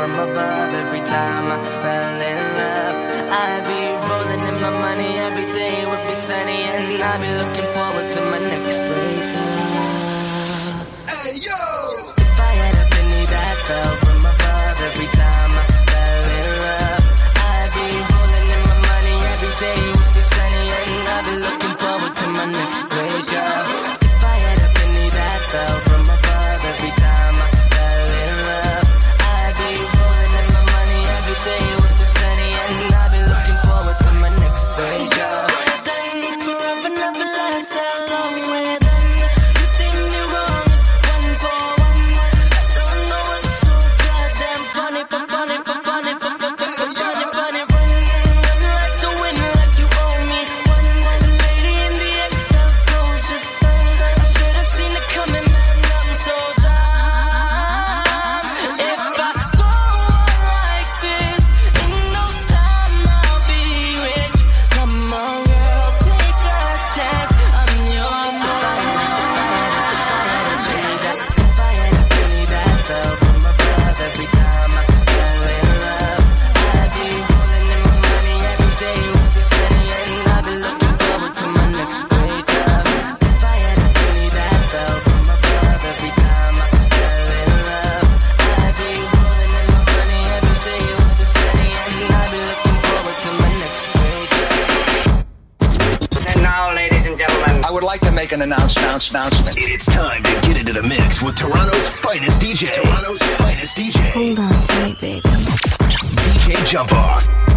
from above. Every time I fell in love, I'd be rolling in my money. Every day would be sunny, and I'd be looking forward to my next breakup. Hey yo! If I had a penny that fell from above, every time I fell in love, I'd be rolling in my money. Every day would be sunny, and I'd be looking forward to my next breakup. If I had a penny that fell from above, every time I fell in love, I'd be rolling in my money. Every day would be sunny, and I'd be looking forward to my next breakup. Done forever, never last that long. We're done. You think me wrong is one for one. I don't know what's so goddamn funny, but funny, but funny, but funny, funny. Run like the wind, like you owe me one. The lady in the XL clothes just sang. I should have seen it coming, man. I'm so dumb. If I go on like this, in no time I'll be rich. Come on, girl, take a chance. I'm your man. If I had a penny that fell from above, every time I fell in love, I'd be rolling in my money. Every day would be sunny, and I'd be looking forward to my next breakup. If I had a penny that fell from above, every time I fell in love, I'd be rolling in my money. Every day would be sunny, and I'd be looking forward to my next breakup. And now, ladies and gentlemen, I would like to make an announcement. It's time to get into the mix with Toronto's finest DJ. Toronto's finest DJ. Hold on tight, baby. DJ Jump Off.